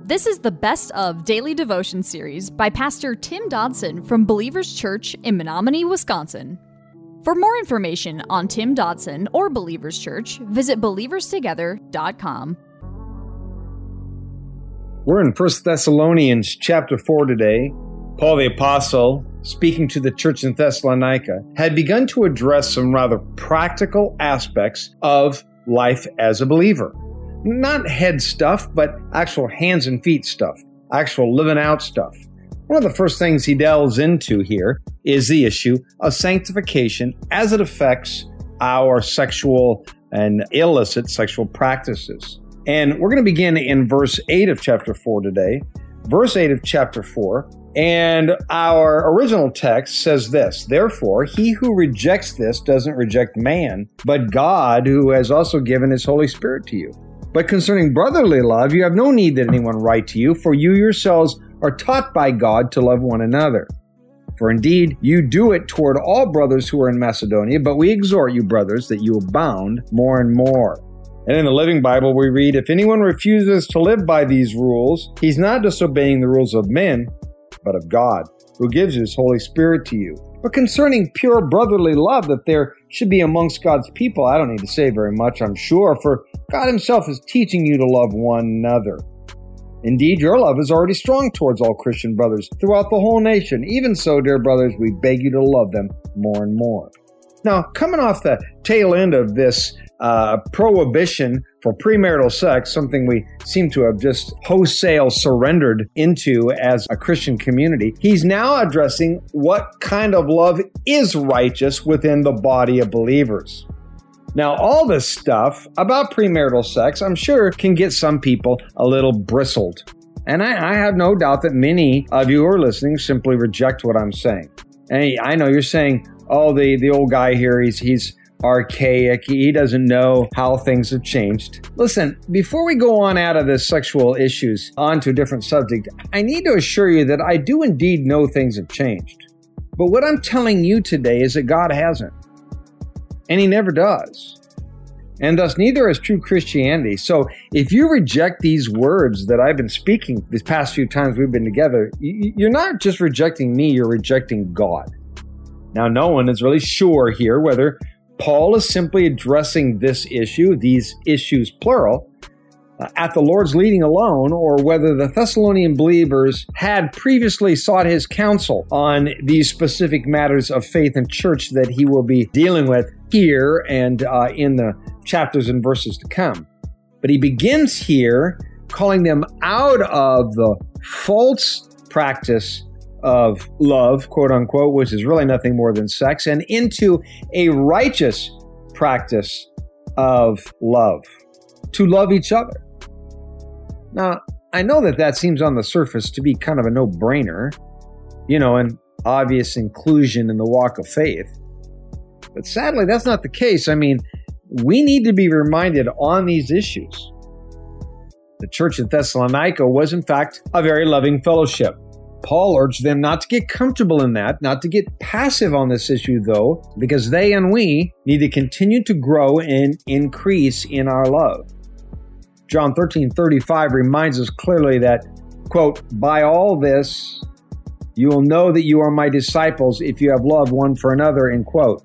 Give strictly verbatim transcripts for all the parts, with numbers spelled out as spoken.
This is the Best of Daily Devotion series by Pastor Tim Dodson from Believers Church in Menominee, Wisconsin. For more information on Tim Dodson or Believers Church, visit believers together dot com. We're in First Thessalonians chapter four today. Paul the Apostle, speaking to the church in Thessalonica, had begun to address some rather practical aspects of life as a believer. Not head stuff, but actual hands and feet stuff, actual living out stuff. One of the first things he delves into here is the issue of sanctification as it affects our sexual and illicit sexual practices. And we're going to begin in verse eight of chapter four today. Verse eight of chapter four. And our original text says this: "Therefore, he who rejects this doesn't reject man, but God, who has also given his Holy Spirit to you. But concerning brotherly love, you have no need that anyone write to you, for you yourselves are taught by God to love one another. For indeed, you do it toward all brothers who are in Macedonia, but we exhort you, brothers, that you abound more and more." And in the Living Bible, we read, "If anyone refuses to live by these rules, he's not disobeying the rules of men, but of God, who gives his Holy Spirit to you. But concerning pure brotherly love, that there should be amongst God's people, I don't need to say very much, I'm sure, for God himself is teaching you to love one another. Indeed, your love is already strong towards all Christian brothers throughout the whole nation. Even so, dear brothers, we beg you to love them more and more." Now, coming off the tail end of this uh, prohibition for premarital sex, something we seem to have just wholesale surrendered into as a Christian community, he's now addressing what kind of love is righteous within the body of believers. Now, all this stuff about premarital sex, I'm sure, can get some people a little bristled. And I, I have no doubt that many of you who are listening simply reject what I'm saying. And I know you're saying, oh, the, the old guy here, he's he's archaic. He doesn't know how things have changed. Listen, before we go on out of this sexual issues onto a different subject, I need to assure you that I do indeed know things have changed. But what I'm telling you today is that God hasn't. And he never does. And thus, neither is true Christianity. So if you reject these words that I've been speaking these past few times we've been together, you're not just rejecting me, you're rejecting God. Now, no one is really sure here whether Paul is simply addressing this issue, these issues plural, uh, at the Lord's leading alone, or whether the Thessalonian believers had previously sought his counsel on these specific matters of faith and church that he will be dealing with here and uh, in the chapters and verses to come. But he begins here calling them out of the false practice of love, quote unquote, which is really nothing more than sex, and into a righteous practice of love, to love each other. Now, I know that that seems on the surface to be kind of a no-brainer, you know, an obvious inclusion in the walk of faith. But sadly, that's not the case. I mean, we need to be reminded on these issues. The church in Thessalonica was, in fact, a very loving fellowship. Paul urged them not to get comfortable in that, not to get passive on this issue, though, because they and we need to continue to grow and increase in our love. John thirteen thirty-five reminds us clearly that, quote, "By all this, you will know that you are my disciples if you have love one for another," end quote.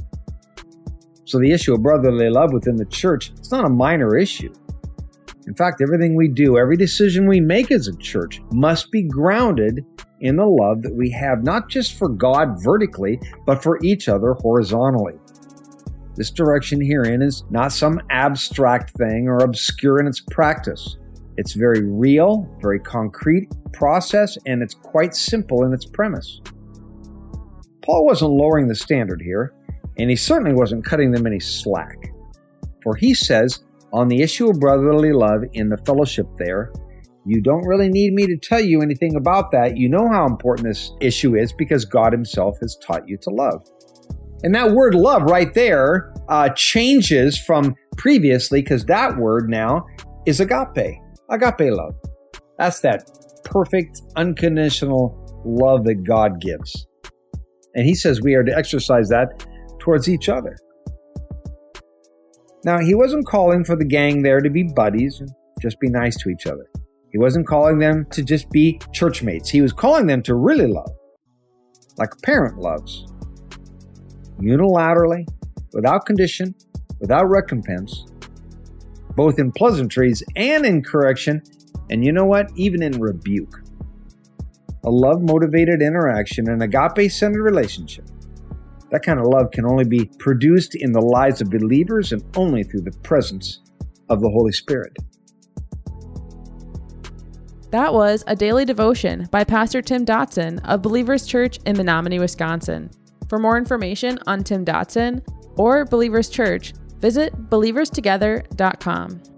So the issue of brotherly love within the church, it's not a minor issue. In fact, everything we do, every decision we make as a church must be grounded in the love that we have, not just for God vertically, but for each other horizontally. This direction herein is not some abstract thing or obscure in its practice. It's very real, very concrete process, and it's quite simple in its premise. Paul wasn't lowering the standard here, and he certainly wasn't cutting them any slack. For he says, on the issue of brotherly love in the fellowship there, you don't really need me to tell you anything about that. You know how important this issue is because God himself has taught you to love. And that word love right there uh, changes from previously, because that word now is agape, agape love. That's that perfect, unconditional love that God gives. And he says we are to exercise that towards each other. Now, he wasn't calling for the gang there to be buddies and just be nice to each other. He wasn't calling them to just be church mates. He was calling them to really love, like a parent loves, unilaterally, without condition, without recompense, both in pleasantries and in correction, and you know what? Even in rebuke. A love-motivated interaction, an agape-centered relationship. That kind of love can only be produced in the lives of believers and only through the presence of the Holy Spirit. That was a daily devotion by Pastor Tim Dotson of Believers Church in Menominee, Wisconsin. For more information on Tim Dotson or Believers Church, visit believers together dot com.